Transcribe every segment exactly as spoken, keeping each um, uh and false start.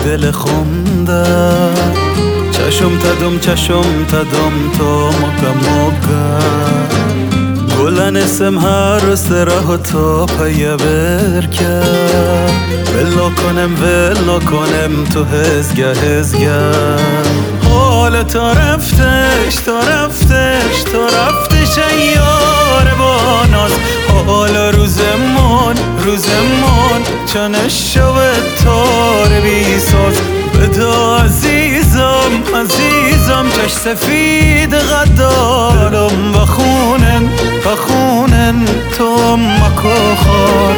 دل خوندم چشم تدم چشم تدم تو مگه مگه گلن اسم هر روز راه تو پایه برکه ولو کنم ولو کنم تو هزگه هزگه حال تو رفتش تو رفتش تو رفتش ایار با ناز حال روزمون روزمون چنش شود تار بی ساز بده عزیزم عزیزم چش سفید غدارم و خونن و خونن تو مکو خار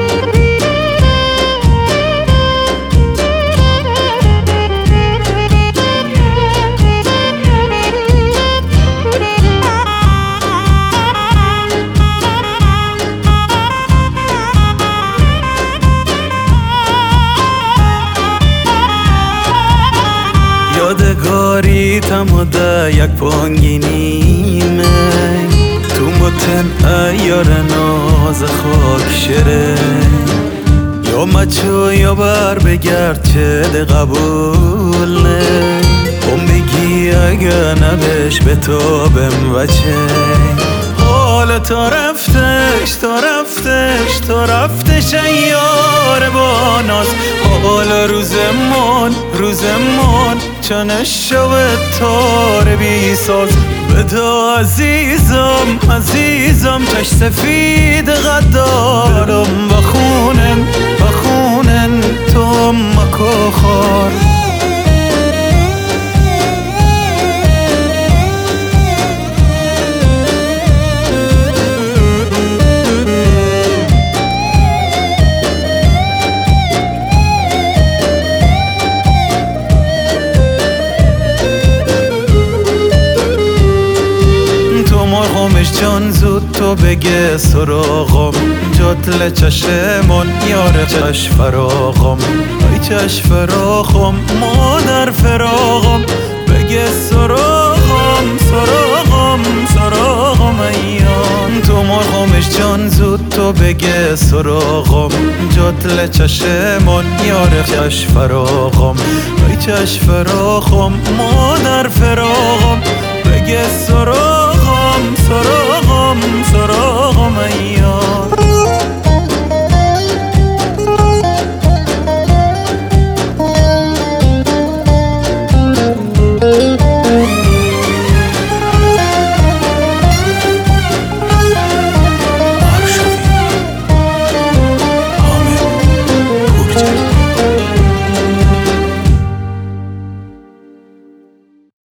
یادگاری تموده یک پانگینیمه تو متن ایار ناز خاک شره یا مچو یا بر بگرد چه ده قبول نه هم بگی اگه نبش به تو بم و چه حال تو رفتش تو رفتش تو رفتش ایار با ناز حال روزمون روزمون چنش شود تار بی ساز بده عزیزم عزیزم چش سفید غدارم و خونن و خونن تو مکو خار مرغمش جان زود تو بگه سراغم جدل چشمون یار چش فراغم ای چش فراغم مادر فراغم بگه سراغم سراغم سراغم ایان تو مرغمش جان زود تو بگه سراغم جدل چشمون یار چش فراغم ای چش فراغم مادر فراغم بگه سراغم سراغم سراغم ایار آرشوی حامد پورجری